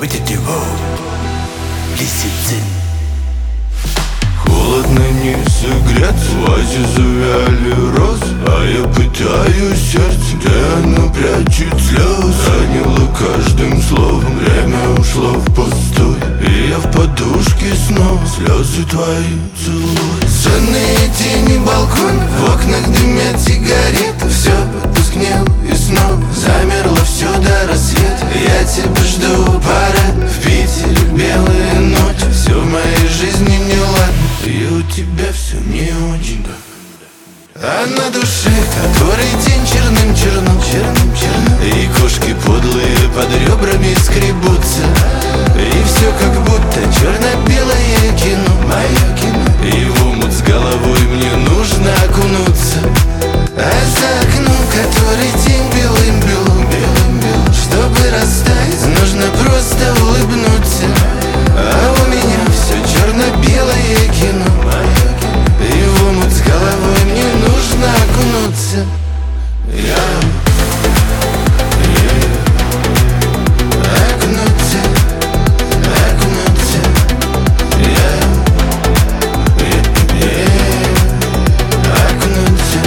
будет его лисицын. Холодно не согреться, в вазе завяли розы, а я пытаюсь сердце, где оно прячет слезы. Ранило каждым словом, время ушло впустую, и я в подушке снова слезы твои целую. Сонные тени балкон, в окнах дымят сигареты, все потускнело и снова замерло все до рассвета. Я тебя жду, парад в Питере, белые ночи, все в моей жизни неладно, и у тебя все не очень. А на душе, который день черным-черным, и кошки подлые под ребрами скребутся, и все как будто черно-белое кино, мое кино, и в омут с головой мне нужно окунуться. А за окном, который день белым-белым, чтобы растаять, нужно просто улыбнуться. А у меня все черно-белое кино, и в омут с головой мне нужно окунуться. Окунуться, окунуться, окунуться.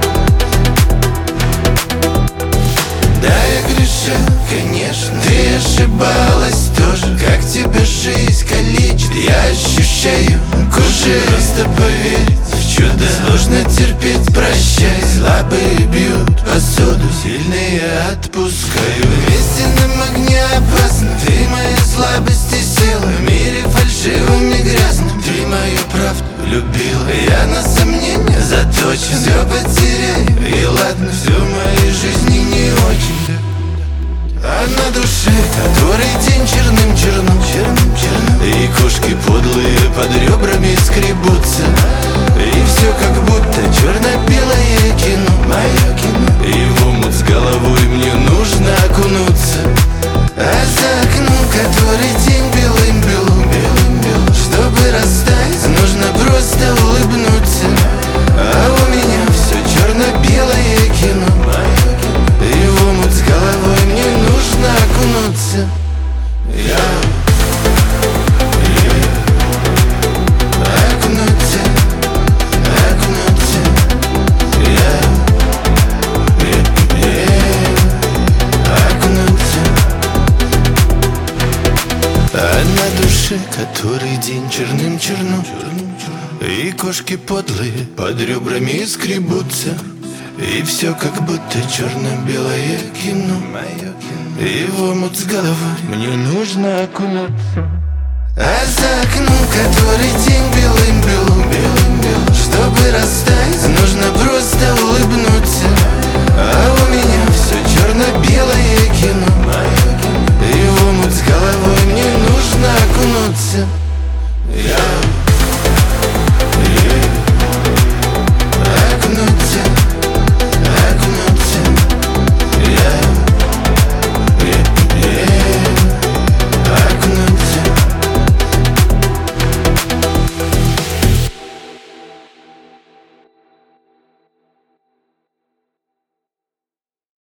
Да, я грешил, конечно, ты ошибалась тоже. Как тебя жизнь калечит, я ощущаю кожей. Просто поверить в чудо сложно терпеть, прощай. Слабые бьют посуду, сильные отпускаю. Вместе на огне опасно, ты моя слабость и сила. В мире фальшивым и грязным ты мою правду любила. Я на сомнения заточен, все потеряю, и ладно, все в моей жизни не очень. А на душе, который день черным-черным, и кошки подлые под ребрами скребутся, и все как будто черно-белое кино, мое кино, и в омут с головой мне нужно окунуться. А за окном, который день белым-белым, чтобы растаять, нужно просто улыбнуться. А у меня все черно-белое кино, и в омут с головой мне нужно окунуться. Окунуться, окунуться, окунуться. А на душе, который день черным-черным, и кошки подлые под ребрами скребутся, и все как будто черно-белое кино, и в омут с головой мне нужно окунуться. А за окном, который день белым-белым, чтобы растаять, нужно просто улыбнуться. А